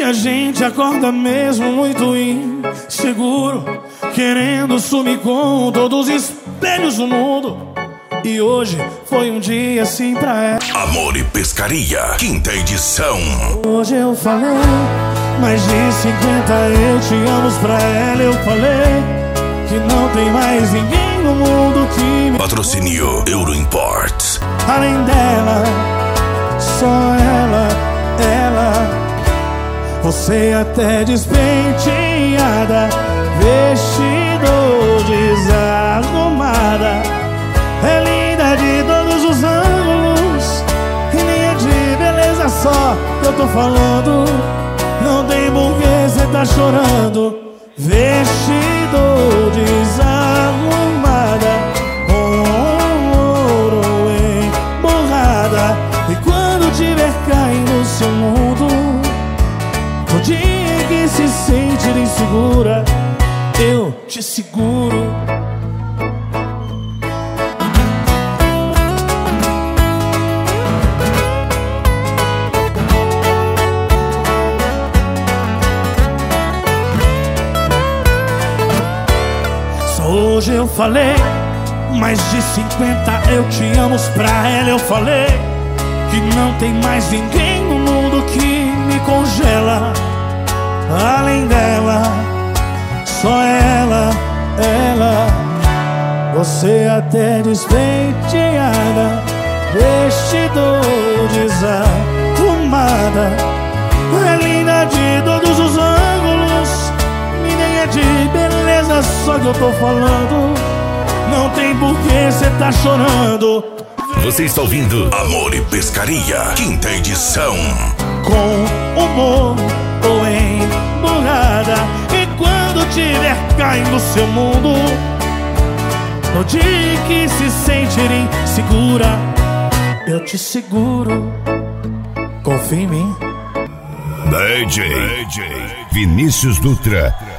a gente acorda mesmo muito inseguro, querendo sumir com todos os espelhos do mundo. E hoje foi um dia assim pra ela. Amor e Pescaria, 5ª edição. Hoje eu falei mais de 50 eu te amo pra ela. Eu falei que não tem mais ninguém no mundo que me... Patrocínio Euro Imports. Além dela, só ela. Você até despenteada, vestido desarrumada, é linda de todos os ângulos, e nem é de beleza só que eu tô falando. Não tem porquê cê tá chorando. Vestido desarrumada, com ouro emborrada, e quando tiver caindo seu mundo, no dia que se sentir insegura, eu te seguro. Só hoje eu falei mais de 50 eu te amo pra ela. Eu falei que não tem mais ninguém no mundo que me congela. Além dela, só ela. Você até despenteada, vestido desarrumada, é linda de todos os ângulos, e nem é de beleza só que eu tô falando. Não tem porquê cê tá chorando. Você está ouvindo Amor e Pescaria, 5ª edição. Com humor ou emburrada, e quando tiver caindo seu mundo, no dia que se sentir insegura, eu te seguro. Confia em mim. DJ Vinícius Dutra.